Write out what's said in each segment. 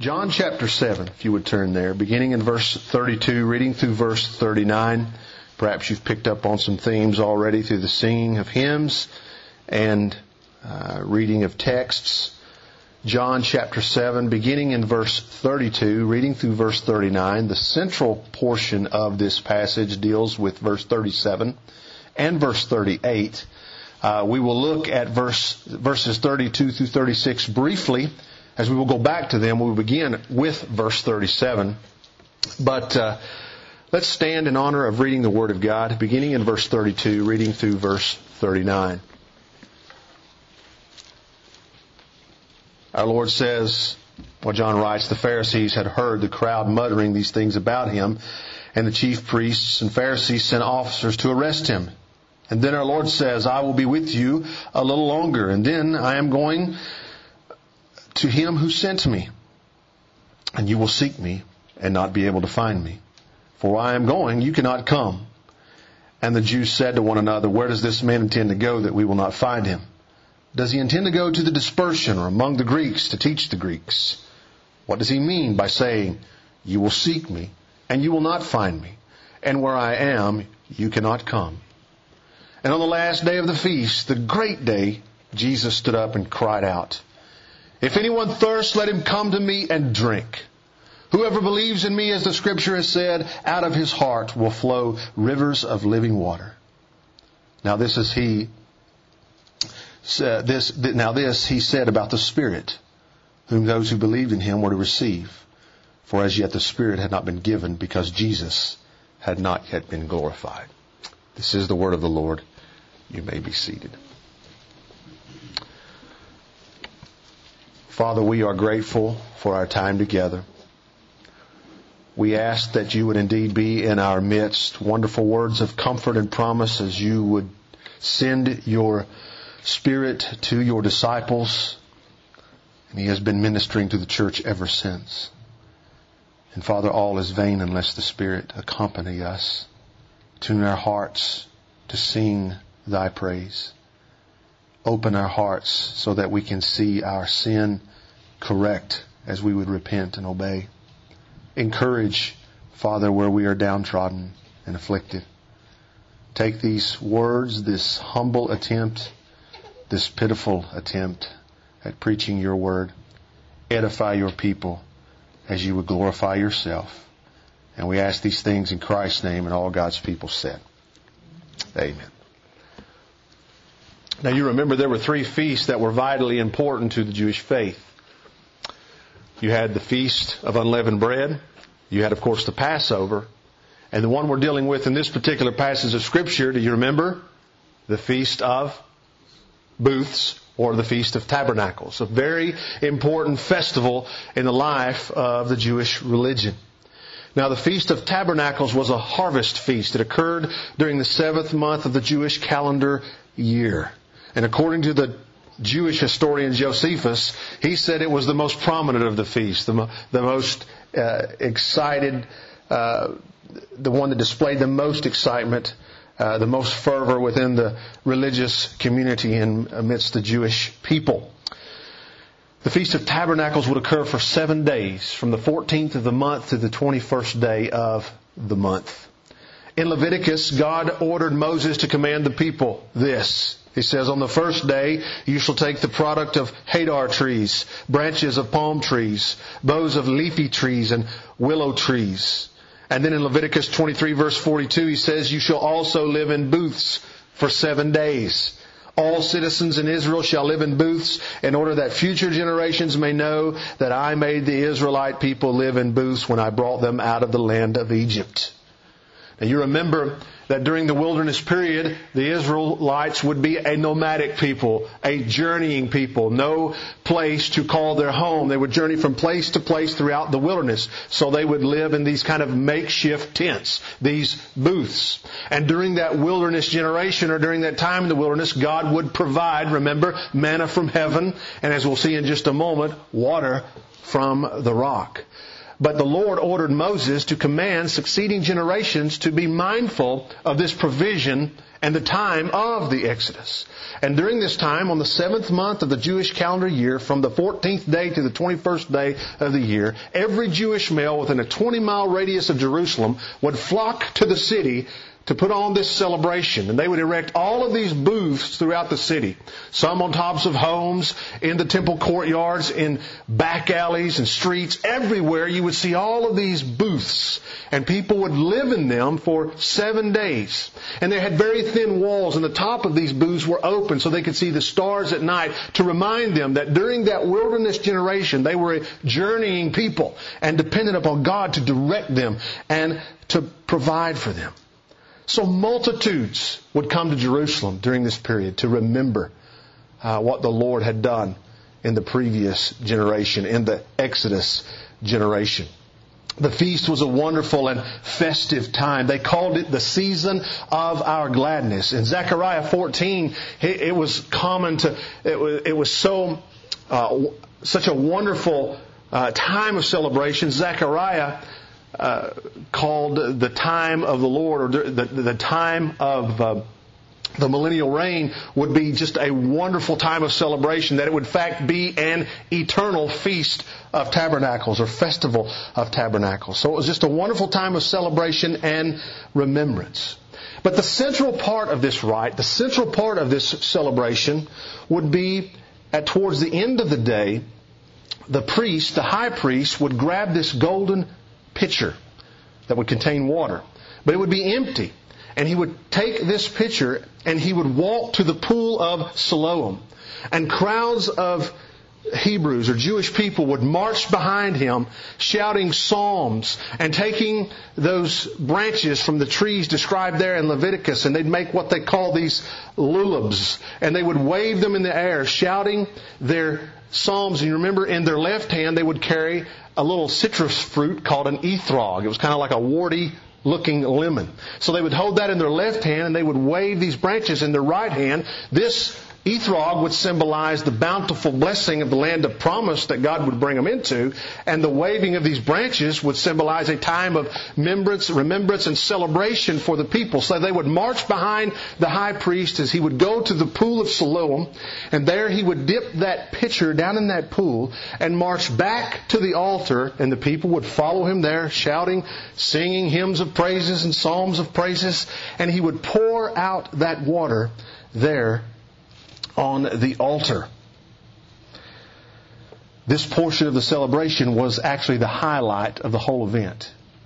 John chapter 7, if you would turn there, beginning in verse 32, reading through verse 39. Perhaps you've picked up on some themes already through the singing of hymns and reading of texts. John chapter 7, beginning in verse 32, reading through verse 39. The central portion of this passage deals with verse 37 and verse 38. We will look at verses 32 through 36 briefly. As we will go back to them, we will begin with verse 37. But let's stand in honor of reading the Word of God, beginning in verse 32, reading through verse 39. Our Lord says, John writes, the Pharisees had heard the crowd muttering these things about him, and the chief priests and Pharisees sent officers to arrest him. And then our Lord says, I will be with you a little longer, and then I am going to him who sent me. And you will seek me and not be able to find me. For I am going, you cannot come. And the Jews said to one another, where does this man intend to go that we will not find him? Does he intend to go to the dispersion or among the Greeks to teach the Greeks? What does he mean by saying, you will seek me and you will not find me? And where I am, you cannot come. And on the last day of the feast, the great day, Jesus stood up and cried out, if anyone thirsts, let him come to me and drink. Whoever believes in me, as the Scripture has said, out of his heart will flow rivers of living water. Now this he said about the Spirit, whom those who believed in him were to receive. For as yet the Spirit had not been given, because Jesus had not yet been glorified. This is the word of the Lord. You may be seated. Father, we are grateful for our time together. We ask that you would indeed be in our midst. Wonderful words of comfort and promise as you would send your Spirit to your disciples. And he has been ministering to the church ever since. And Father, all is vain unless the Spirit accompany us. Tune our hearts to sing thy praise. Open our hearts so that we can see our sin correct as we would repent and obey. Encourage, Father, where we are downtrodden and afflicted. Take these words, this humble attempt, this pitiful attempt at preaching your word. Edify your people as you would glorify yourself. And we ask these things in Christ's name, and all God's people said, amen. Now you remember there were 3 feasts that were vitally important to the Jewish faith. You had the Feast of Unleavened Bread. You had, of course, the Passover. And the one we're dealing with in this particular passage of Scripture, do you remember? The Feast of Booths, or the Feast of Tabernacles. A very important festival in the life of the Jewish religion. Now the Feast of Tabernacles was a harvest feast. It occurred during the 7th month of the Jewish calendar year. And according to the Jewish historian Josephus, he said it was the most prominent of the feasts, the most excited, the one that displayed the most excitement, the most fervor within the religious community and amidst the Jewish people. The Feast of Tabernacles would occur for 7 days, from the 14th of the month to the 21st day of the month. In Leviticus, God ordered Moses to command the people this. He says, on the first day, you shall take the product of hadar trees, branches of palm trees, boughs of leafy trees, and willow trees. And then in Leviticus 23 verse 42, he says, you shall also live in booths for 7 days. All citizens in Israel shall live in booths in order that future generations may know that I made the Israelite people live in booths when I brought them out of the land of Egypt. Now you remember that during the wilderness period, the Israelites would be a nomadic people, a journeying people, no place to call their home. They would journey from place to place throughout the wilderness. So they would live in these kind of makeshift tents, these booths. And during that wilderness generation, or during that time in the wilderness, God would provide, remember, manna from heaven, and as we'll see in just a moment, water from the rock. But the Lord ordered Moses to command succeeding generations to be mindful of this provision and the time of the Exodus. And during this time, on the 7th month of the Jewish calendar year, from the 14th day to the 21st day of the year, every Jewish male within a 20-mile radius of Jerusalem would flock to the city to put on this celebration. And they would erect all of these booths throughout the city. Some on tops of homes, in the temple courtyards, in back alleys and streets. Everywhere you would see all of these booths. And people would live in them for 7 days. And they had very thin walls, and the top of these booths were open so they could see the stars at night to remind them that during that wilderness generation they were a journeying people and dependent upon God to direct them and to provide for them. So multitudes would come to Jerusalem during this period to remember what the Lord had done in the previous generation, in the Exodus generation. The feast was a wonderful and festive time. They called it the season of our gladness. In Zechariah 14, it was common to, it was such a wonderful time of celebration. Zechariah called the time of the Lord, or the time of the millennial reign, would be just a wonderful time of celebration, that it would in fact be an eternal feast of tabernacles, or festival of tabernacles. So it was just a wonderful time of celebration and remembrance. But the central part of this rite, the central part of this celebration, would be towards the end of the day, the priest, the high priest, would grab this golden pitcher that would contain water. But it would be empty. And he would take this pitcher and he would walk to the pool of Siloam. And crowds of Hebrews or Jewish people would march behind him, shouting psalms and taking those branches from the trees described there in Leviticus, and they'd make what they call these lulabs, and they would wave them in the air, shouting their psalms. And you remember, in their left hand they would carry a little citrus fruit called an ethrog. It was kind of like a warty looking lemon. So they would hold that in their left hand and they would wave these branches in their right hand. This ethrog would symbolize the bountiful blessing of the land of promise that God would bring them into. And the waving of these branches would symbolize a time of remembrance and celebration for the people. So they would march behind the high priest as he would go to the pool of Siloam. And there he would dip that pitcher down in that pool and march back to the altar. And the people would follow him there, shouting, singing hymns of praises and psalms of praises. And he would pour out that water there on the altar. This portion of the celebration was actually the highlight of the whole event.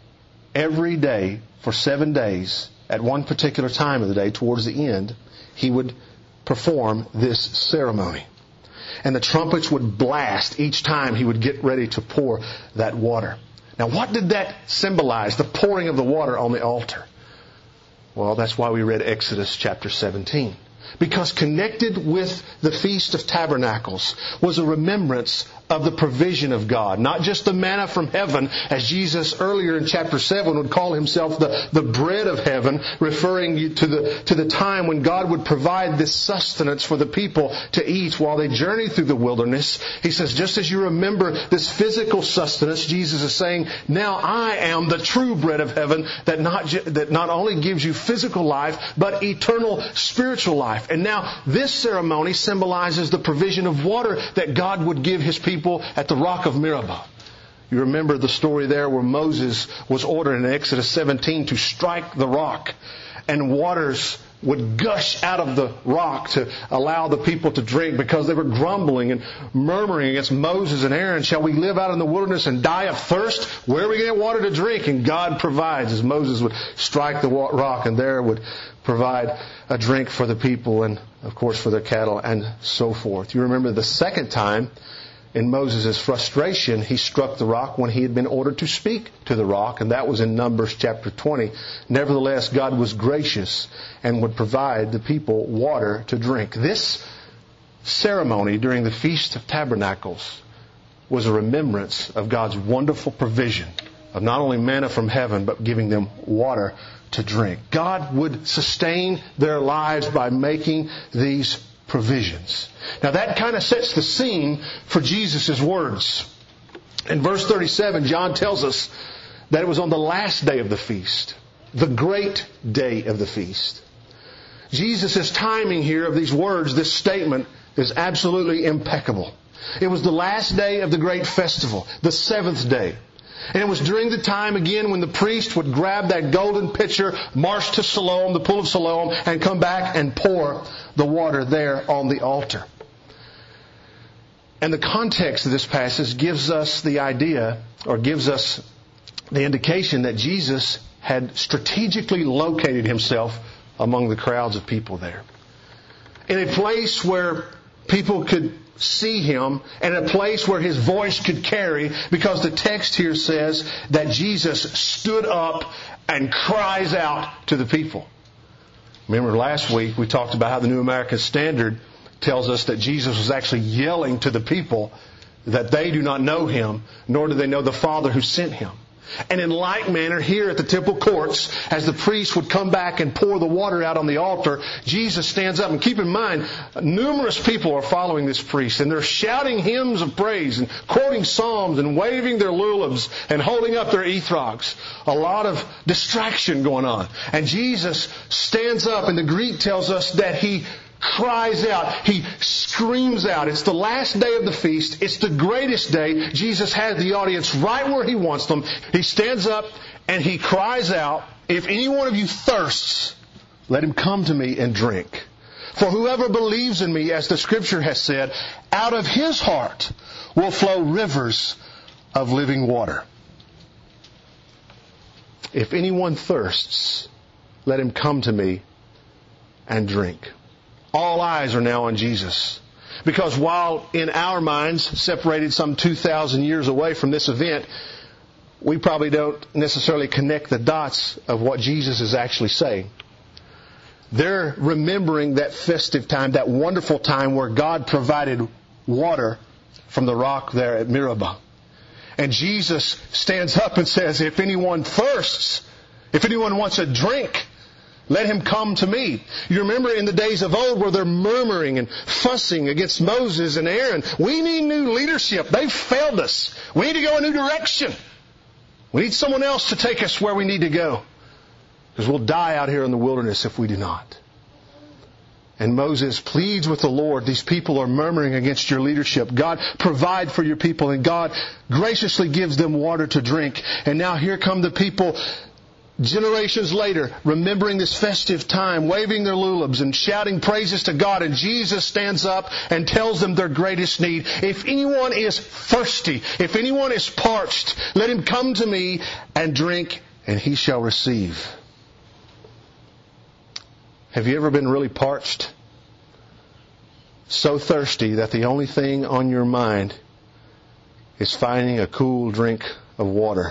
Every day for 7 days, at one particular time of the day, towards the end, he would perform this ceremony. And the trumpets would blast each time he would get ready to pour that water. Now, what did that symbolize, the pouring of the water on the altar? Well, that's why we read Exodus chapter 17. Because connected with the Feast of Tabernacles was a remembrance of the provision of God. Not just the manna from heaven, as Jesus earlier in chapter 7 would call himself the bread of heaven, referring to the time when God would provide this sustenance for the people to eat while they journey through the wilderness. He says, just as you remember this physical sustenance, Jesus is saying, now I am the true bread of heaven that not only gives you physical life, but eternal spiritual life. And now this ceremony symbolizes the provision of water that God would give His people at the rock of Meribah. You remember the story there where Moses was ordered in Exodus 17 to strike the rock, and waters would gush out of the rock to allow the people to drink, because they were grumbling and murmuring against Moses and Aaron. Shall we live out in the wilderness and die of thirst? Where are we going to get water to drink? And God provides, as Moses would strike the rock, and there would provide a drink for the people and, of course, for their cattle and so forth. You remember the second time, in Moses' frustration, he struck the rock when he had been ordered to speak to the rock, and that was in Numbers chapter 20. Nevertheless, God was gracious and would provide the people water to drink. This ceremony during the Feast of Tabernacles was a remembrance of God's wonderful provision of not only manna from heaven, but giving them water to drink. God would sustain their lives by making these provisions. Now that kind of sets the scene for Jesus' words. In verse 37, John tells us that it was on the last day of the feast, the great day of the feast. Jesus' timing here of these words, this statement, is absolutely impeccable. It was the last day of the great festival, the seventh day. And it was during the time, again, when the priest would grab that golden pitcher, march to Siloam, the pool of Siloam, and come back and pour the water there on the altar. And the context of this passage gives us the idea, or gives us the indication that Jesus had strategically located Himself among the crowds of people there. In a place where people could see Him, and a place where His voice could carry, because the text here says that Jesus stood up and cries out to the people. Remember last week we talked about how the New American Standard tells us that Jesus was actually yelling to the people that they do not know Him, nor do they know the Father who sent Him. And in like manner, here at the temple courts, as the priest would come back and pour the water out on the altar, Jesus stands up. And keep in mind, numerous people are following this priest, and they're shouting hymns of praise and quoting psalms and waving their lulabs and holding up their ethrogs. A lot of distraction going on. And Jesus stands up, and the Greek tells us that He cries out. He screams out. It's the last day of the feast. It's the greatest day. Jesus has the audience right where He wants them. He stands up and He cries out, "If any one of you thirsts, let him come to me and drink. For whoever believes in me, as the Scripture has said, out of his heart will flow rivers of living water." If anyone thirsts, let him come to me and drink. All eyes are now on Jesus. Because while in our minds, separated some 2,000 years away from this event, we probably don't necessarily connect the dots of what Jesus is actually saying. They're remembering that festive time, that wonderful time where God provided water from the rock there at Meribah. And Jesus stands up and says, if anyone thirsts, if anyone wants a drink, let him come to me. You remember in the days of old where they're murmuring and fussing against Moses and Aaron. We need new leadership. They've failed us. We need to go a new direction. We need someone else to take us where we need to go. Because we'll die out here in the wilderness if we do not. And Moses pleads with the Lord. These people are murmuring against your leadership. God, provide for your people. And God graciously gives them water to drink. And now here come the people generations later, remembering this festive time, waving their lulabs and shouting praises to God. And Jesus stands up and tells them their greatest need. If anyone is thirsty, if anyone is parched, let him come to me and drink, and he shall receive. Have you ever been really parched? So thirsty that the only thing on your mind is finding a cool drink of water.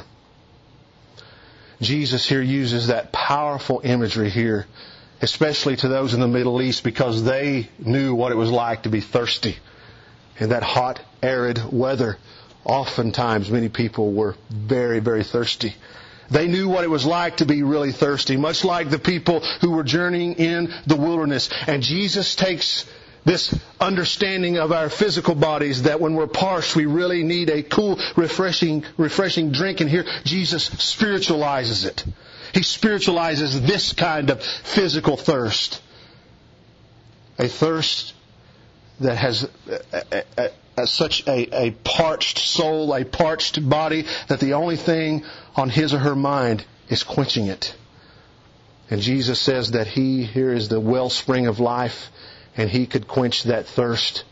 Jesus here uses that powerful imagery here, especially to those in the Middle East, because they knew what it was like to be thirsty. In that hot, arid weather, oftentimes many people were very, very thirsty. They knew what it was like to be really thirsty, much like the people who were journeying in the wilderness. And Jesus takes this understanding of our physical bodies, that when we're parched, we really need a cool, refreshing drink. And here Jesus spiritualizes it. He spiritualizes this kind of physical thirst. A thirst that has such a parched soul, a parched body, that the only thing on his or her mind is quenching it. And Jesus says that He here is the wellspring of life, and He could quench that thirst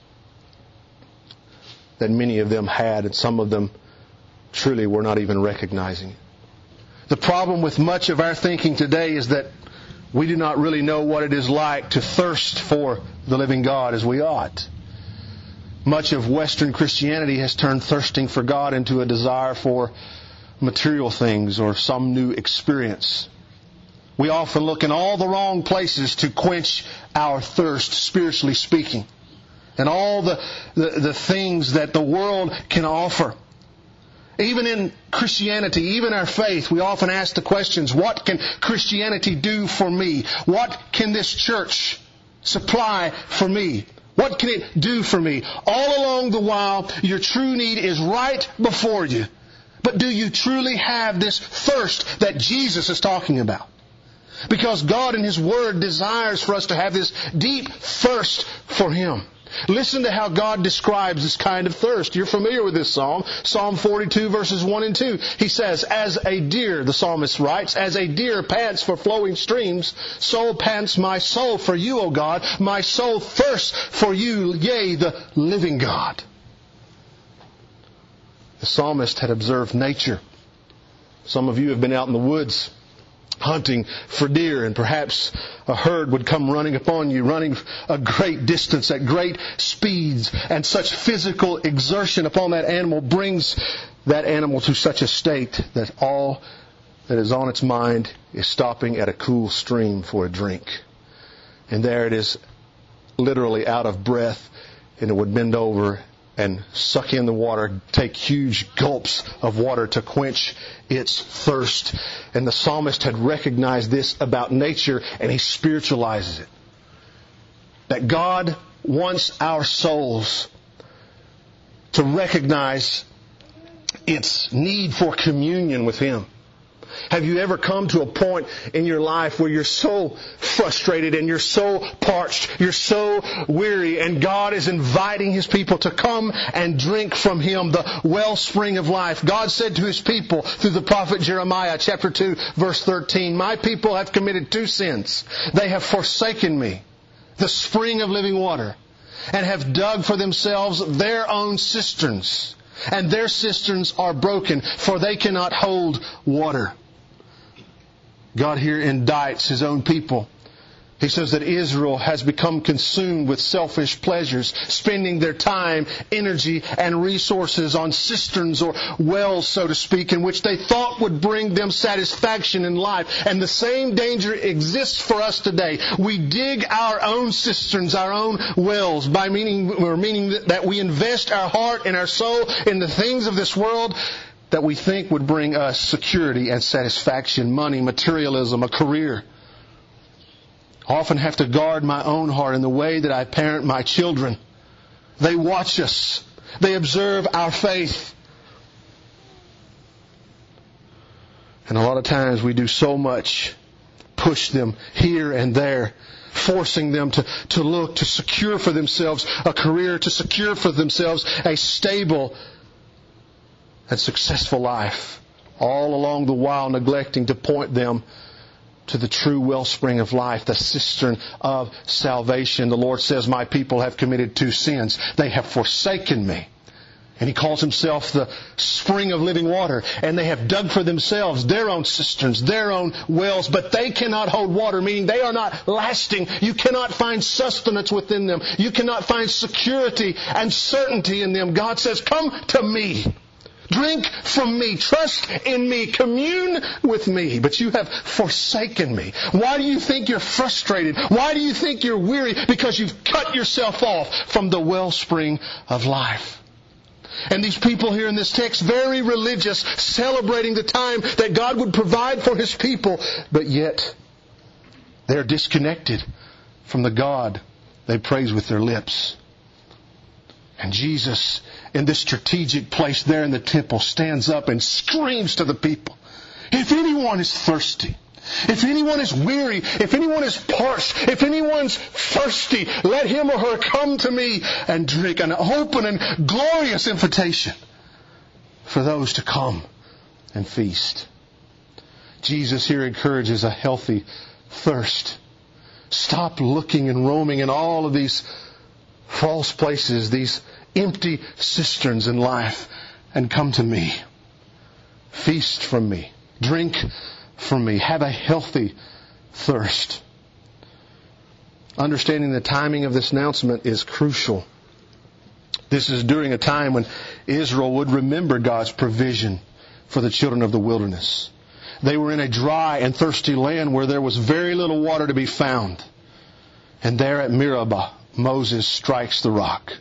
that many of them had, and some of them truly were not even recognizing it. The problem with much of our thinking today is that we do not really know what it is like to thirst for the living God as we ought. Much of Western Christianity has turned thirsting for God into a desire for material things or some new experience. We often look in all the wrong places to quench our thirst, spiritually speaking, and all the things that the world can offer. Even in Christianity, even our faith, we often ask the questions, what can Christianity do for me? What can this church supply for me? What can it do for me? All along the while, your true need is right before you. But do you truly have this thirst that Jesus is talking about? Because God in His Word desires for us to have this deep thirst for Him. Listen to how God describes this kind of thirst. You're familiar with this psalm. Psalm 42 verses 1 and 2. He says, as a deer, the psalmist writes, as a deer pants for flowing streams, so pants my soul for you, O God. My soul thirsts for you, yea, the living God. The psalmist had observed nature. Some of you have been out in the woods hunting for deer, and perhaps a herd would come running upon you, running a great distance at great speeds, and such physical exertion upon that animal brings that animal to such a state that all that is on its mind is stopping at a cool stream for a drink. And there it is, literally out of breath, and it would bend over and suck in the water, take huge gulps of water to quench its thirst. And the psalmist had recognized this about nature, and he spiritualizes it. That God wants our souls to recognize its need for communion with Him. Have you ever come to a point in your life where you're so frustrated and you're so parched, you're so weary, and God is inviting His people to come and drink from Him, the wellspring of life? God said to His people through the prophet Jeremiah, chapter 2, verse 13, my people have committed two sins. They have forsaken me, the spring of living water, and have dug for themselves their own cisterns. And their cisterns are broken, for they cannot hold water. God here indicts His own people. He says that Israel has become consumed with selfish pleasures, spending their time, energy, and resources on cisterns or wells, so to speak, in which they thought would bring them satisfaction in life. And the same danger exists for us today. We dig our own cisterns, our own wells, meaning that we invest our heart and our soul in the things of this world that we think would bring us security and satisfaction, money, materialism, a career. I often have to guard my own heart in the way that I parent my children. They watch us. They observe our faith. And a lot of times we do so much, push them here and there, forcing them to look, to secure for themselves a career, to secure for themselves a stable and successful life, all along the while neglecting to point them to the true wellspring of life, the cistern of salvation. The Lord says, my people have committed two sins. They have forsaken me. And He calls Himself the spring of living water. And they have dug for themselves their own cisterns, their own wells, but they cannot hold water, meaning they are not lasting. You cannot find sustenance within them. You cannot find security and certainty in them. God says, come to me. Drink from me. Trust in me. Commune with me. But you have forsaken me. Why do you think you're frustrated? Why do you think you're weary? Because you've cut yourself off from the wellspring of life. And these people here in this text, very religious, celebrating the time that God would provide for His people. But yet, they're disconnected from the God they praise with their lips. And Jesus, in this strategic place there in the temple, stands up and screams to the people, if anyone is thirsty, if anyone is weary, if anyone is parched, if anyone's thirsty, let him or her come to me and drink. An open and glorious invitation for those to come and feast. Jesus here encourages a healthy thirst. Stop looking and roaming in all of these false places, these empty cisterns in life, and come to me. Feast from me. Drink from me. Have a healthy thirst. Understanding the timing of this announcement is crucial. This is during a time when Israel would remember God's provision for the children of the wilderness. They were in a dry and thirsty land where there was very little water to be found. And there at Meribah, Moses strikes the rock.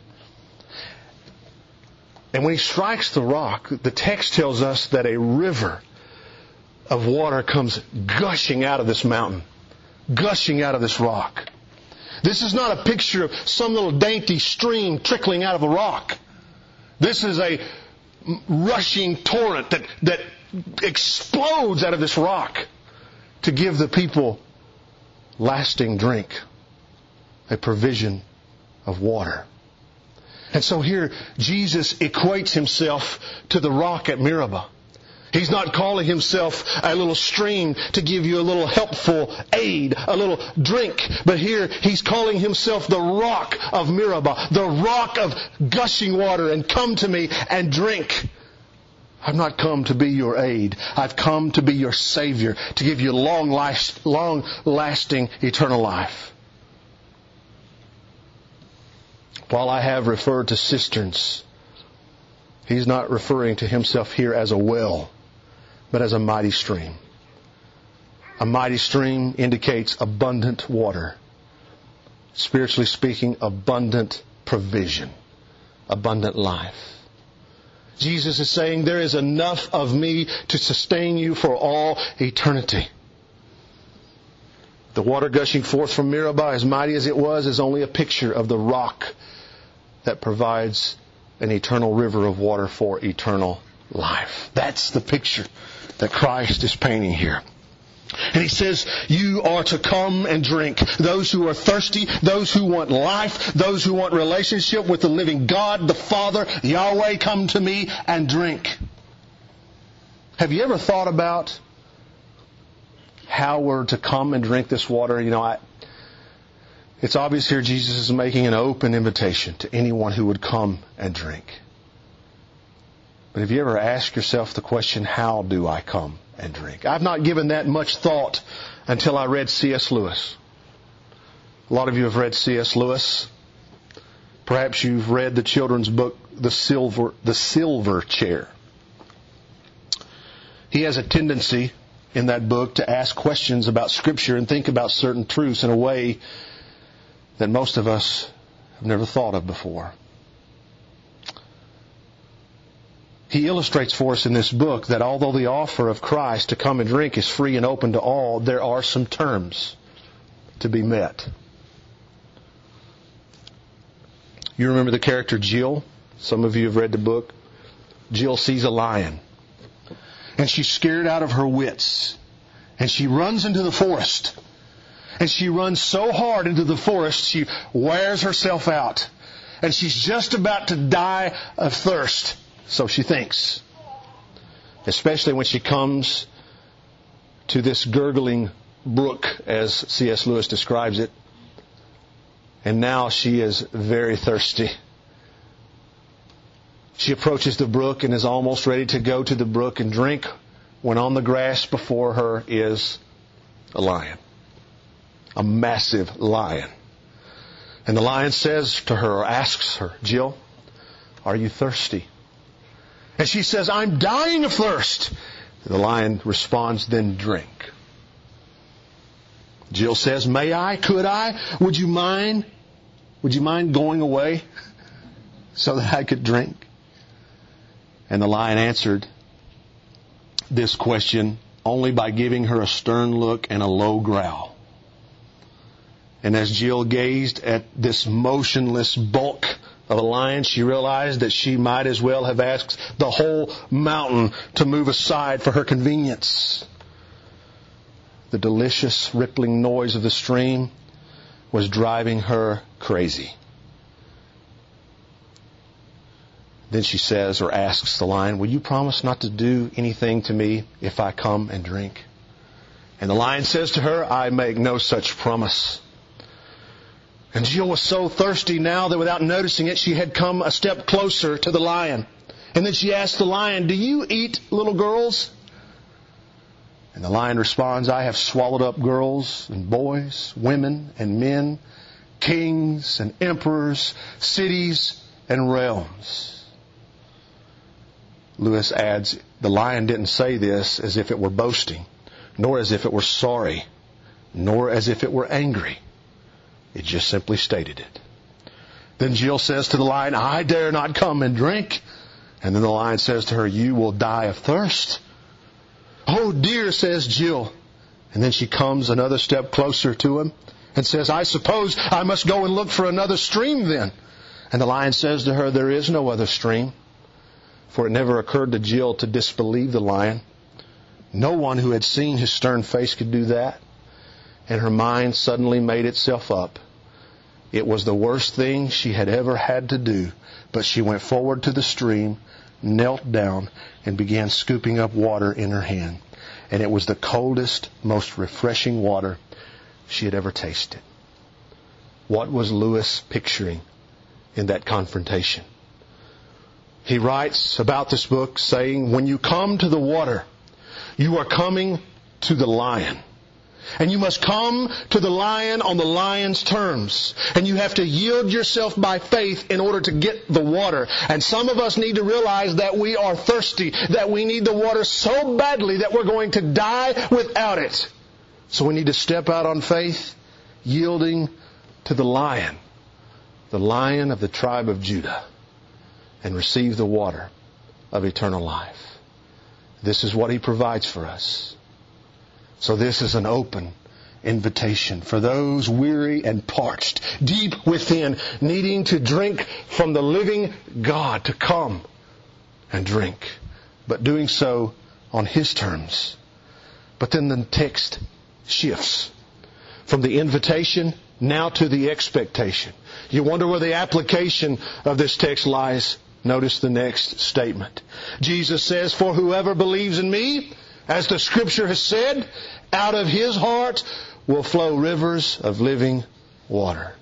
And when he strikes the rock, the text tells us that a river of water comes gushing out of this mountain, gushing out of this rock. This is not a picture of some little dainty stream trickling out of a rock. This is a rushing torrent that explodes out of this rock. to give the people lasting drink, a provision of water. And so here Jesus equates himself to the rock at Meribah. He's not calling himself a little stream to give you a little helpful aid, a little drink. But here he's calling himself the rock of Meribah, the rock of gushing water, and come to me and drink. I've not come to be your aid. I've come to be your Savior, to give you long-lasting eternal life. While I have referred to cisterns, he's not referring to himself here as a well, but as a mighty stream. A mighty stream indicates abundant water. Spiritually speaking, abundant provision, abundant life. Jesus is saying there is enough of me to sustain you for all eternity. The water gushing forth from Meribah, as mighty as it was, is only a picture of the rock that provides an eternal river of water for eternal life. That's the picture that Christ is painting here. And he says, you are to come and drink. Those who are thirsty, those who want life, those who want relationship with the living God, the Father, Yahweh, come to me and drink. Have you ever thought about how we're to come and drink this water? It's obvious here Jesus is making an open invitation to anyone who would come and drink. But have you ever asked yourself the question, how do I come and drink? I've not given that much thought until I read C.S. Lewis. A lot of you have read C.S. Lewis. Perhaps you've read the children's book, The Silver Chair. He has a tendency in that book to ask questions about Scripture and think about certain truths in a way that most of us have never thought of before. He illustrates for us in this book that although the offer of Christ to come and drink is free and open to all, there are some terms to be met. You remember the character Jill? Some of you have read the book. Jill sees a lion, and she's scared out of her wits, and she runs into the forest. And she runs so hard into the forest, she wears herself out. And she's just about to die of thirst, so she thinks. Especially when she comes to this gurgling brook, as C.S. Lewis describes it. And now she is very thirsty. She approaches the brook and is almost ready to go to the brook and drink, when on the grass before her is a lion. A massive lion. And the lion says to her, or asks her, Jill, are you thirsty? And she says, I'm dying of thirst. The lion responds, then drink. Jill says, may I? Could I? Would you mind? Would you mind going away so that I could drink? And the lion answered this question only by giving her a stern look and a low growl. And as Jill gazed at this motionless bulk of a lion, she realized that she might as well have asked the whole mountain to move aside for her convenience. The delicious rippling noise of the stream was driving her crazy. Then she says, or asks the lion, will you promise not to do anything to me if I come and drink? And the lion says to her, I make no such promise. And Jill was so thirsty now that without noticing it, she had come a step closer to the lion. And then she asked the lion, do you eat little girls? And the lion responds, I have swallowed up girls and boys, women and men, kings and emperors, cities and realms. Lewis adds, the lion didn't say this as if it were boasting, nor as if it were sorry, nor as if it were angry. It just simply stated it. Then Jill says to the lion, I dare not come and drink. And then the lion says to her, you will die of thirst. Oh dear, says Jill. And then she comes another step closer to him and says, I suppose I must go and look for another stream then. And the lion says to her, there is no other stream. For it never occurred to Jill to disbelieve the lion. No one who had seen his stern face could do that. And her mind suddenly made itself up. It was the worst thing she had ever had to do. But she went forward to the stream, knelt down, and began scooping up water in her hand. And it was the coldest, most refreshing water she had ever tasted. What was Lewis picturing in that confrontation? He writes about this book saying, when you come to the water, you are coming to the lion. And you must come to the lion on the lion's terms. And you have to yield yourself by faith in order to get the water. And some of us need to realize that we are thirsty, that we need the water so badly that we're going to die without it. So we need to step out on faith, yielding to the lion of the tribe of Judah, and receive the water of eternal life. This is what He provides for us. So this is an open invitation for those weary and parched, deep within, needing to drink from the living God, to come and drink, but doing so on His terms. But then the text shifts from the invitation now to the expectation. You wonder where the application of this text lies? Notice the next statement. Jesus says, for whoever believes in me, as the Scripture has said, out of his heart will flow rivers of living water.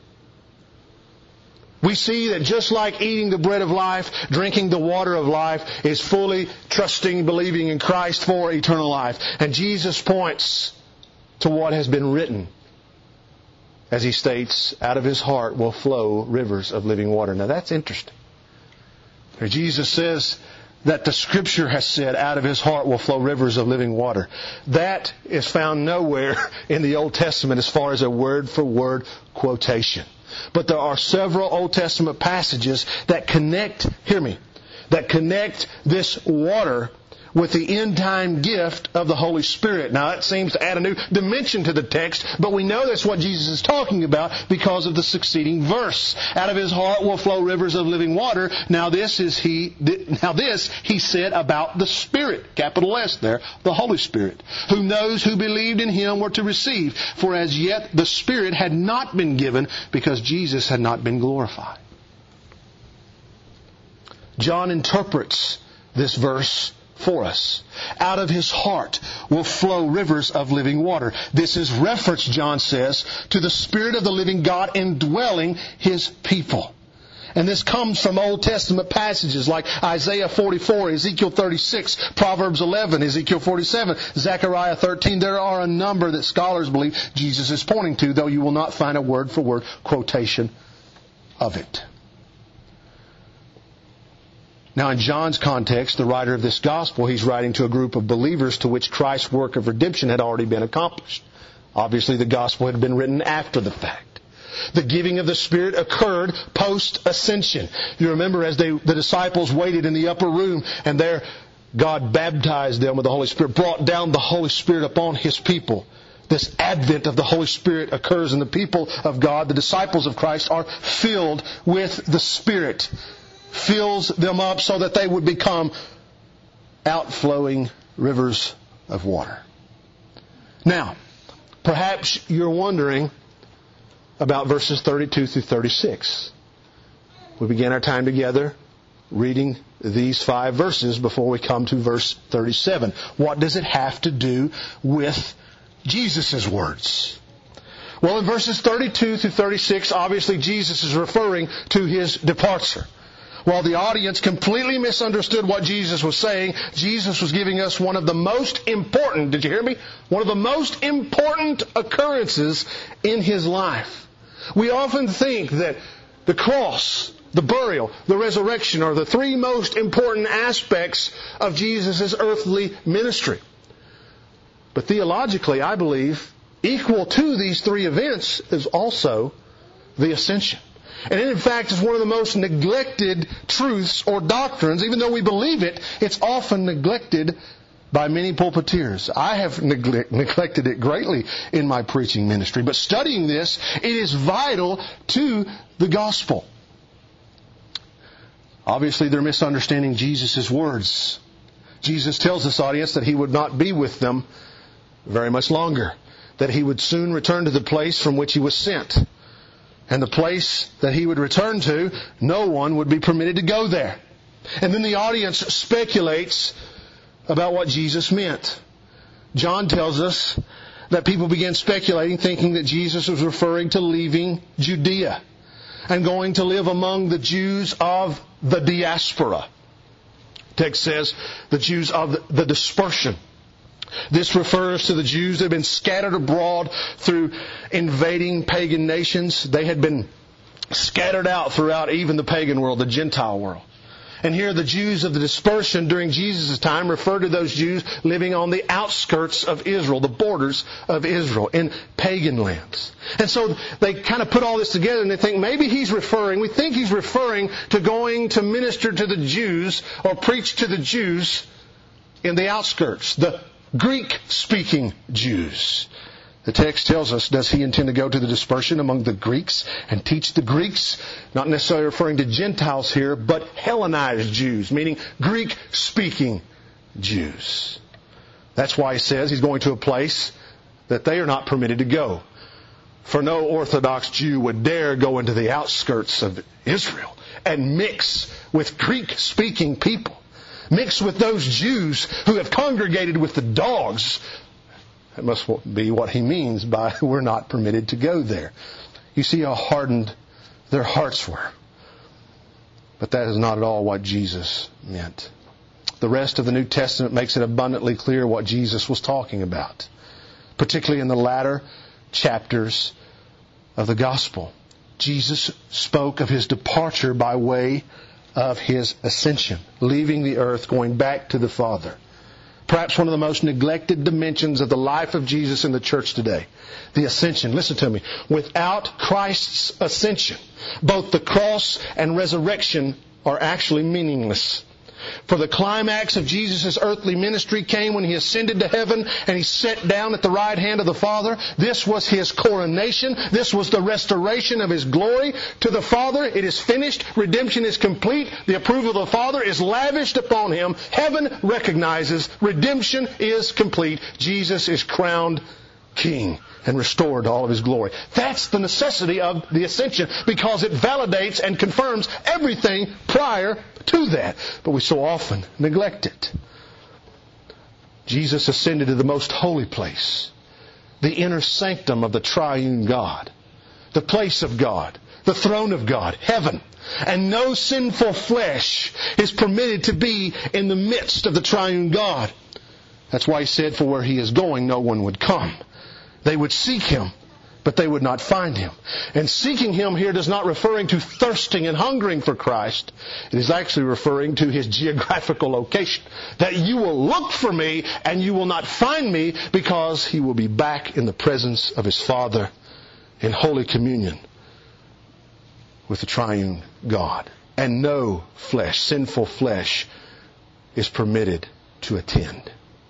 We see that just like eating the bread of life, drinking the water of life is fully trusting, believing in Christ for eternal life. And Jesus points to what has been written as He states, out of his heart will flow rivers of living water. Now that's interesting. Jesus says that the Scripture has said, out of his heart will flow rivers of living water. That is found nowhere in the Old Testament as far as a word-for-word quotation. But there are several Old Testament passages that connect, hear me, that connect this water with the end-time gift of the Holy Spirit. Now that seems to add a new dimension to the text, but we know that's what Jesus is talking about because of the succeeding verse. Out of his heart will flow rivers of living water. Now this he said about the Spirit, capital S there, the Holy Spirit, who knows who believed in Him were to receive. For as yet the Spirit had not been given because Jesus had not been glorified. John interprets this verse for us. Out of his heart will flow rivers of living water. This is reference, John says, to the Spirit of the living God indwelling His people. And this comes from Old Testament passages like Isaiah 44, Ezekiel 36, Proverbs 11, Ezekiel 47, Zechariah 13. There are a number that scholars believe Jesus is pointing to, though you will not find a word-for-word quotation of it. Now in John's context, the writer of this gospel, he's writing to a group of believers to which Christ's work of redemption had already been accomplished. Obviously the gospel had been written after the fact. The giving of the Spirit occurred post-ascension. You remember as the disciples waited in the upper room and there God baptized them with the Holy Spirit, brought down the Holy Spirit upon His people. This advent of the Holy Spirit occurs and the people of God, the disciples of Christ, are filled with the Spirit. Fills them up so that they would become outflowing rivers of water. Now, perhaps you're wondering about verses 32 through 36. We began our time together reading these 5 verses before we come to verse 37. What does it have to do with Jesus' words? Well, in verses 32 through 36, obviously Jesus is referring to His departure. While the audience completely misunderstood what Jesus was saying, Jesus was giving us one of the most important, did you hear me? One of the most important occurrences in His life. We often think that the cross, the burial, the resurrection are the 3 most important aspects of Jesus' earthly ministry. But theologically, I believe, equal to these 3 events is also the ascension. And in fact, it's one of the most neglected truths or doctrines. Even though we believe it, it's often neglected by many pulpiteers. I have neglected it greatly in my preaching ministry. But studying this, it is vital to the gospel. Obviously, they're misunderstanding Jesus' words. Jesus tells this audience that He would not be with them very much longer, that He would soon return to the place from which He was sent. And the place that He would return to, no one would be permitted to go there. And then the audience speculates about what Jesus meant. John tells us that people began speculating, thinking that Jesus was referring to leaving Judea and going to live among the Jews of the diaspora. The text says the Jews of the dispersion. This refers to the Jews that had been scattered abroad through invading pagan nations. They had been scattered out throughout even the pagan world, the Gentile world. And here the Jews of the dispersion during Jesus' time refer to those Jews living on the outskirts of Israel, the borders of Israel, in pagan lands. And so they kind of put all this together and they think maybe we think He's referring to going to minister to the Jews or preach to the Jews in the outskirts, the Greek-speaking Jews. The text tells us, does He intend to go to the dispersion among the Greeks and teach the Greeks? Not necessarily referring to Gentiles here, but Hellenized Jews, meaning Greek-speaking Jews. That's why He says He's going to a place that they are not permitted to go. For no Orthodox Jew would dare go into the outskirts of Israel and mix with Greek-speaking people. Mix with those Jews who have congregated with the dogs. That must be what He means by we're not permitted to go there. You see how hardened their hearts were. But that is not at all what Jesus meant. The rest of the New Testament makes it abundantly clear what Jesus was talking about, particularly in the latter chapters of the Gospel. Jesus spoke of His departure by way of His ascension, leaving the earth, going back to the Father. Perhaps one of the most neglected dimensions of the life of Jesus in the church today. The ascension. Listen to me. Without Christ's ascension, both the cross and resurrection are actually meaningless. For the climax of Jesus' earthly ministry came when He ascended to heaven and He sat down at the right hand of the Father. This was His coronation. This was the restoration of His glory to the Father. It is finished. Redemption is complete. The approval of the Father is lavished upon Him. Heaven recognizes redemption is complete. Jesus is crowned King and restored to all of His glory. That's the necessity of the ascension, because it validates and confirms everything prior to that. But we so often neglect it. Jesus ascended to the most holy place, the inner sanctum of the triune God, the place of God, the throne of God, heaven. And no sinful flesh is permitted to be in the midst of the triune God. That's why He said, for where He is going, no one would come. They would seek Him, but they would not find Him. And seeking Him here does not referring to thirsting and hungering for Christ. It is actually referring to His geographical location. That you will look for Me and you will not find Me, because He will be back in the presence of His Father in holy communion with the triune God. And no flesh, sinful flesh, is permitted to attend.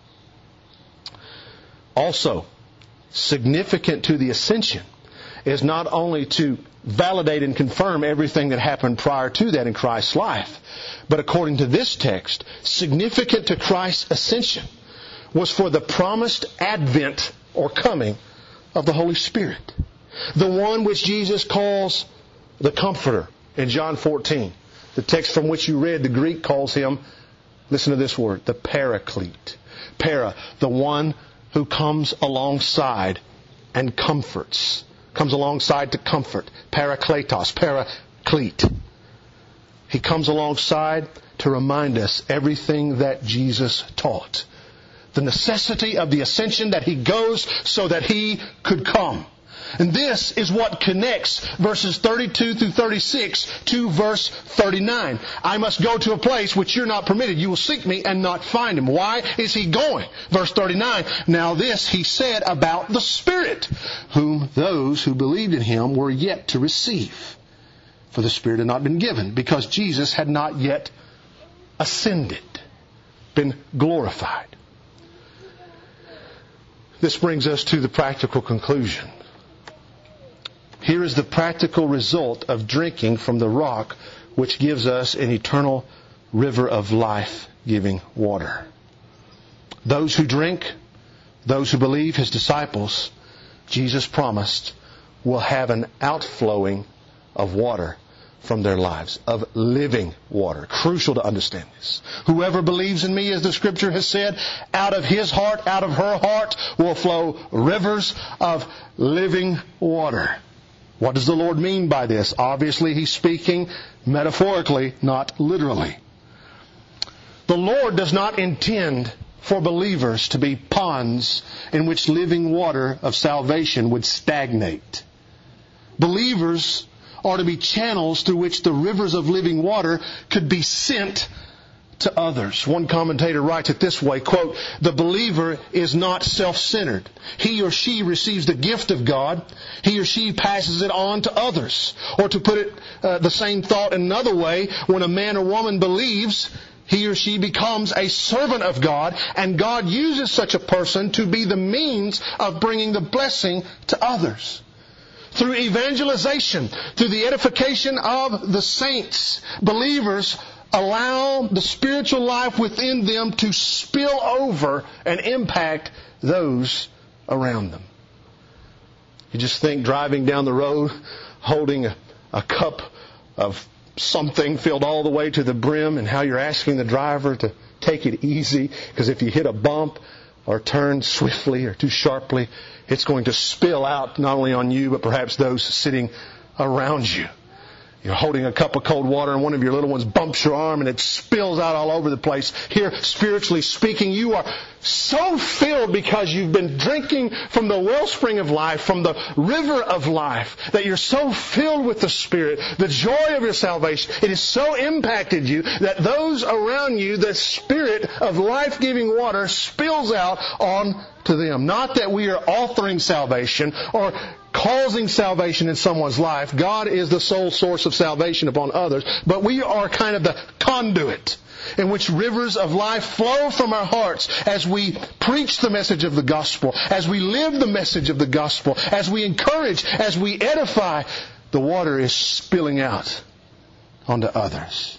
Also, significant to the ascension is not only to validate and confirm everything that happened prior to that in Christ's life, but according to this text, significant to Christ's ascension was for the promised advent or coming of the Holy Spirit. The one which Jesus calls the Comforter in John 14. The text from which you read, the Greek calls Him, listen to this word, the Paraclete. Para, the one who comes alongside and comforts. Comes alongside to comfort. Parakletos, paraclete. He comes alongside to remind us everything that Jesus taught. The necessity of the ascension, that He goes so that He could come. And this is what connects verses 32 through 36 to verse 39. I must go to a place which you're not permitted. You will seek Me and not find Him. Why is He going? Verse 39. Now this He said about the Spirit, whom those who believed in Him were yet to receive. For the Spirit had not been given, because Jesus had not yet ascended, been glorified. This brings us to the practical conclusion. Here is the practical result of drinking from the rock which gives us an eternal river of life-giving water. Those who drink, those who believe, His disciples, Jesus promised, will have an outflowing of water from their lives, of living water. Crucial to understand this. Whoever believes in me, as the Scripture has said, out of his heart, out of her heart, will flow rivers of living water. What does the Lord mean by this? Obviously, He's speaking metaphorically, not literally. The Lord does not intend for believers to be ponds in which living water of salvation would stagnate. Believers are to be channels through which the rivers of living water could be sent to others. One commentator writes it this way, quote, "The believer is not self-centered. He or she receives the gift of God. He or she passes it on to others." Or to put it the same thought in another way, when a man or woman believes, he or she becomes a servant of God, and God uses such a person to be the means of bringing the blessing to others. Through evangelization, through the edification of the saints, believers allow the spiritual life within them to spill over and impact those around them. You just think driving down the road, holding a cup of something filled all the way to the brim, and how you're asking the driver to take it easy, because if you hit a bump or turn swiftly or too sharply, it's going to spill out not only on you, but perhaps those sitting around you. You're holding a cup of cold water and one of your little ones bumps your arm and it spills out all over the place. Here, spiritually speaking, you are so filled because you've been drinking from the wellspring of life, from the river of life, that you're so filled with the Spirit, the joy of your salvation. It has so impacted you that those around you, the Spirit of life-giving water spills out on to them. Not that we are authoring salvation or causing salvation in someone's life. God is the sole source of salvation upon others. But we are kind of the conduit in which rivers of life flow from our hearts as we preach the message of the gospel, as we live the message of the gospel, as we encourage, as we edify. The water is spilling out onto others.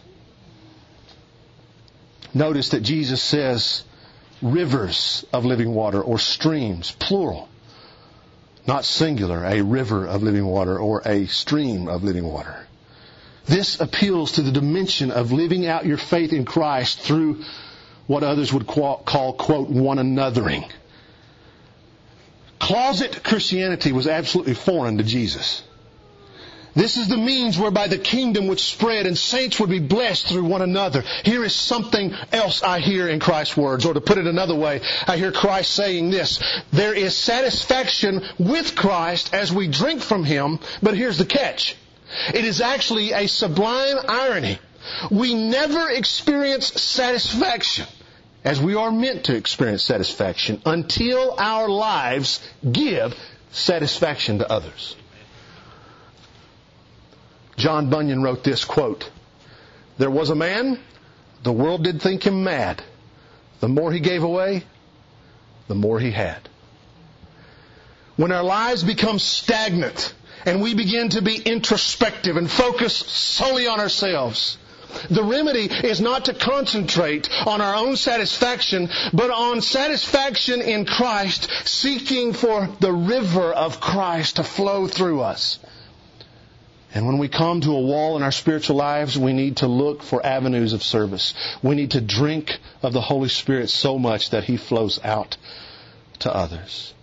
Notice that Jesus says rivers of living water, or streams, plural. Not singular, a river of living water or a stream of living water. This appeals to the dimension of living out your faith in Christ through what others would call, quote, one anothering. Closet Christianity was absolutely foreign to Jesus. This is the means whereby the kingdom would spread and saints would be blessed through one another. Here is something else I hear in Christ's words. Or to put it another way, I hear Christ saying this: there is satisfaction with Christ as we drink from Him, but here's the catch. It is actually a sublime irony. We never experience satisfaction as we are meant to experience satisfaction until our lives give satisfaction to others. John Bunyan wrote this, quote, "There was a man, the world did think him mad. The more he gave away, the more he had." When our lives become stagnant and we begin to be introspective and focus solely on ourselves, the remedy is not to concentrate on our own satisfaction, but on satisfaction in Christ, seeking for the river of Christ to flow through us. And when we come to a wall in our spiritual lives, we need to look for avenues of service. We need to drink of the Holy Spirit so much that He flows out to others.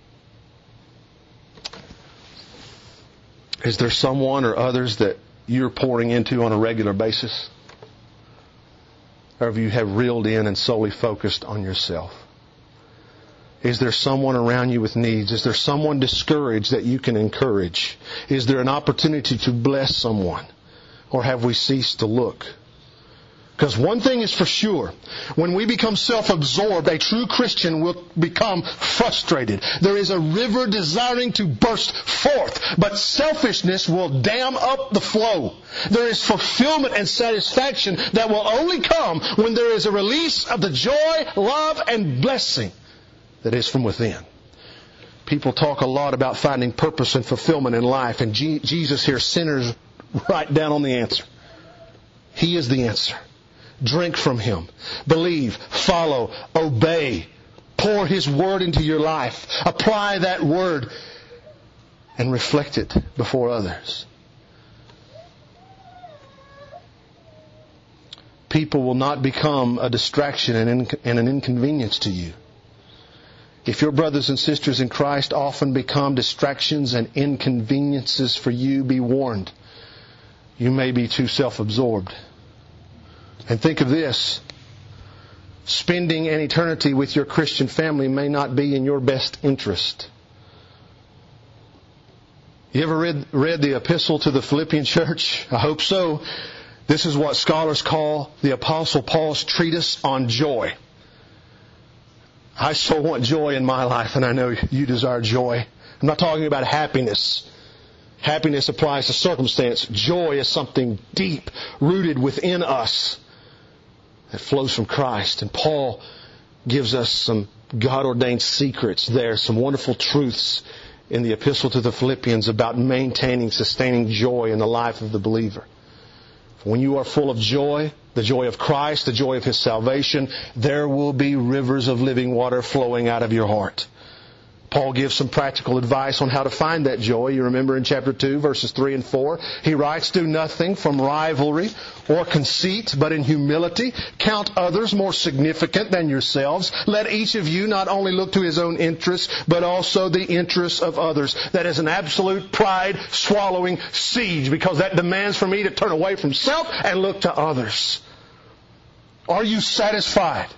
Is there someone or others that you're pouring into on a regular basis? Or have you reeled in and solely focused on yourself? Is there someone around you with needs? Is there someone discouraged that you can encourage? Is there an opportunity to bless someone? Or have we ceased to look? Because one thing is for sure, when we become self-absorbed, a true Christian will become frustrated. There is a river desiring to burst forth, but selfishness will dam up the flow. There is fulfillment and satisfaction that will only come when there is a release of the joy, love, and blessing that is from within. People talk a lot about finding purpose and fulfillment in life, and Jesus here centers right down on the answer. He is the answer. Drink from Him. Believe, follow, obey. Pour His Word into your life. Apply that Word and reflect it before others. People will not become a distraction and an inconvenience to you. If your brothers and sisters in Christ often become distractions and inconveniences for you, be warned. You may be too self-absorbed. And think of this. Spending an eternity with your Christian family may not be in your best interest. You ever read the epistle to the Philippian church? I hope so. This is what scholars call the Apostle Paul's treatise on joy. I so want joy in my life, and I know you desire joy. I'm not talking about happiness. Happiness applies to circumstance. Joy is something deep, rooted within us, that flows from Christ. And Paul gives us some God-ordained secrets there, some wonderful truths in the epistle to the Philippians about maintaining, sustaining joy in the life of the believer. When you are full of joy, the joy of Christ, the joy of His salvation, there will be rivers of living water flowing out of your heart. Paul gives some practical advice on how to find that joy. You remember in chapter 2, verses 3 and 4, he writes, "Do nothing from rivalry or conceit, but in humility count others more significant than yourselves. Let each of you not only look to his own interests, but also the interests of others." That is an absolute pride-swallowing siege, because that demands for me to turn away from self and look to others. Are you satisfied?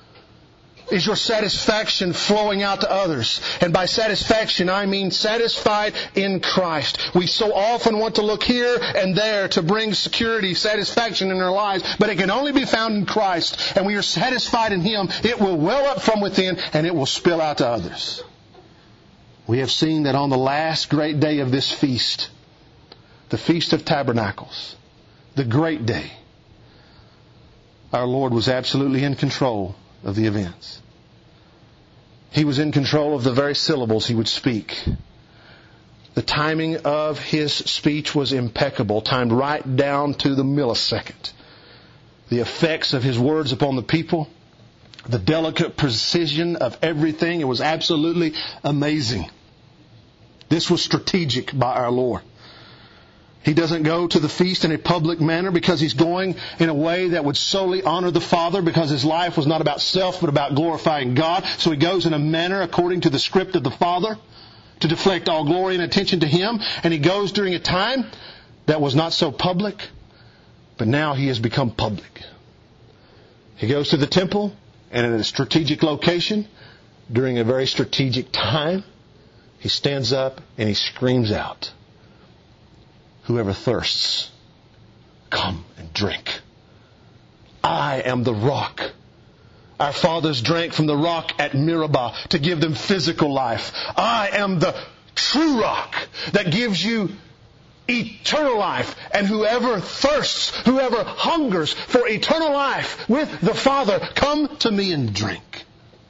Is your satisfaction flowing out to others? And by satisfaction, I mean satisfied in Christ. We so often want to look here and there to bring security, satisfaction in our lives, but it can only be found in Christ. And when you're satisfied in Him, it will well up from within and it will spill out to others. We have seen that on the last great day of this feast, the Feast of Tabernacles, the great day, our Lord was absolutely in control of the events. He was in control of the very syllables He would speak. The timing of His speech was impeccable, timed right down to the millisecond. The effects of His words upon the people, the delicate precision of everything, it was absolutely amazing. This was strategic by our Lord. He doesn't go to the feast in a public manner because He's going in a way that would solely honor the Father, because His life was not about self but about glorifying God. So He goes in a manner according to the script of the Father to deflect all glory and attention to Him. And He goes during a time that was not so public, but now He has become public. He goes to the temple, and in a strategic location during a very strategic time, He stands up and He screams out, "Whoever thirsts, come and drink. I am the rock." Our fathers drank from the rock at Meribah to give them physical life. I am the true rock that gives you eternal life. And whoever thirsts, whoever hungers for eternal life with the Father, come to me and drink.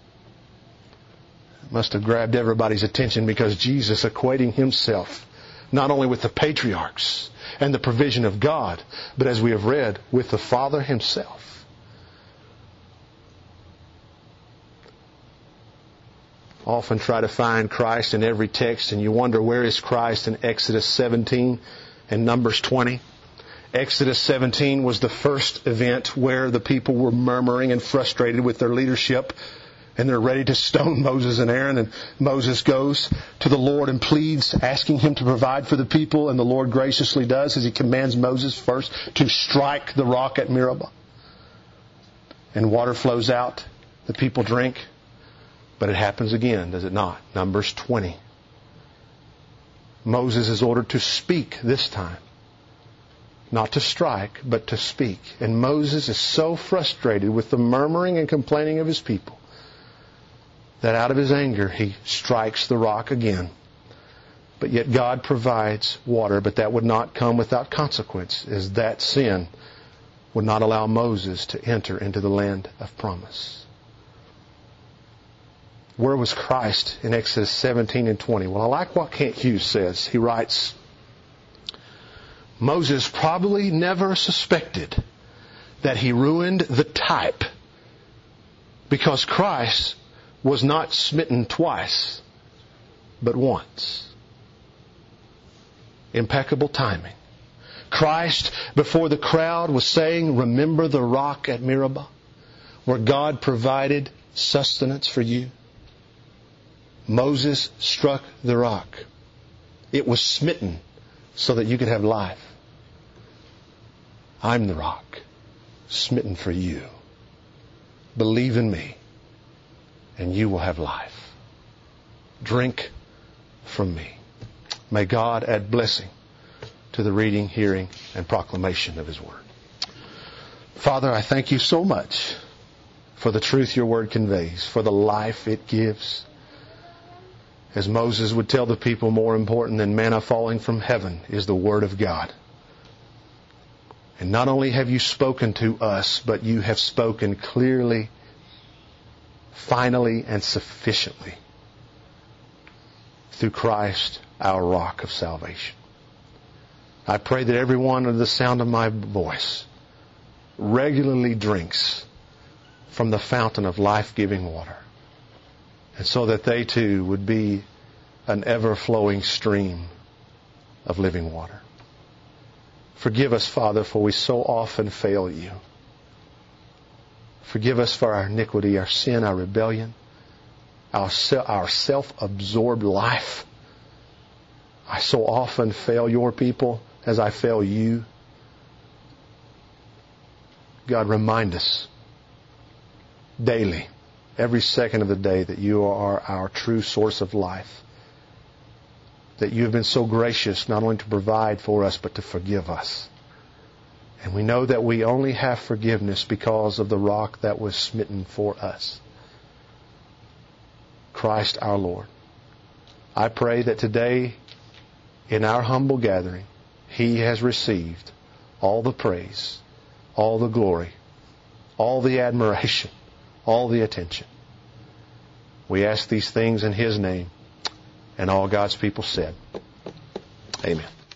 It must have grabbed everybody's attention, because Jesus, equating Himself not only with the patriarchs and the provision of God, but as we have read, with the Father Himself. Often try to find Christ in every text, and you wonder, where is Christ in Exodus 17 and Numbers 20? Exodus 17 was the first event where the people were murmuring and frustrated with their leadership, and they're ready to stone Moses and Aaron. And Moses goes to the Lord and pleads, asking Him to provide for the people. And the Lord graciously does, as He commands Moses first to strike the rock at Meribah. And water flows out. The people drink. But it happens again, does it not? Numbers 20. Moses is ordered to speak this time. Not to strike, but to speak. And Moses is so frustrated with the murmuring and complaining of his people that out of his anger he strikes the rock again. But yet God provides water, but that would not come without consequence, as that sin would not allow Moses to enter into the land of promise. Where was Christ in Exodus 17 and 20? Well, I like what Kent Hughes says. He writes, Moses probably never suspected that he ruined the type, because Christ was not smitten twice, but once. Impeccable timing. Christ, before the crowd, was saying, remember the rock at Meribah, where God provided sustenance for you? Moses struck the rock. It was smitten so that you could have life. I'm the rock, smitten for you. Believe in me, and you will have life. Drink from me. May God add blessing to the reading, hearing, and proclamation of His Word. Father, I thank you so much for the truth your Word conveys, for the life it gives. As Moses would tell the people, more important than manna falling from heaven is the Word of God. And not only have you spoken to us, but you have spoken clearly, finally, and sufficiently through Christ, our rock of salvation. I pray that everyone under the sound of my voice regularly drinks from the fountain of life-giving water, and so that they too would be an ever-flowing stream of living water. Forgive us, Father, for we so often fail you. Forgive us for our iniquity, our sin, our rebellion, our self-absorbed life. I so often fail your people as I fail you. God, remind us daily, every second of the day, that you are our true source of life. That you have been so gracious not only to provide for us, but to forgive us. And we know that we only have forgiveness because of the rock that was smitten for us. Christ our Lord. I pray that today, in our humble gathering, He has received all the praise, all the glory, all the admiration, all the attention. We ask these things in His name. And all God's people said, amen.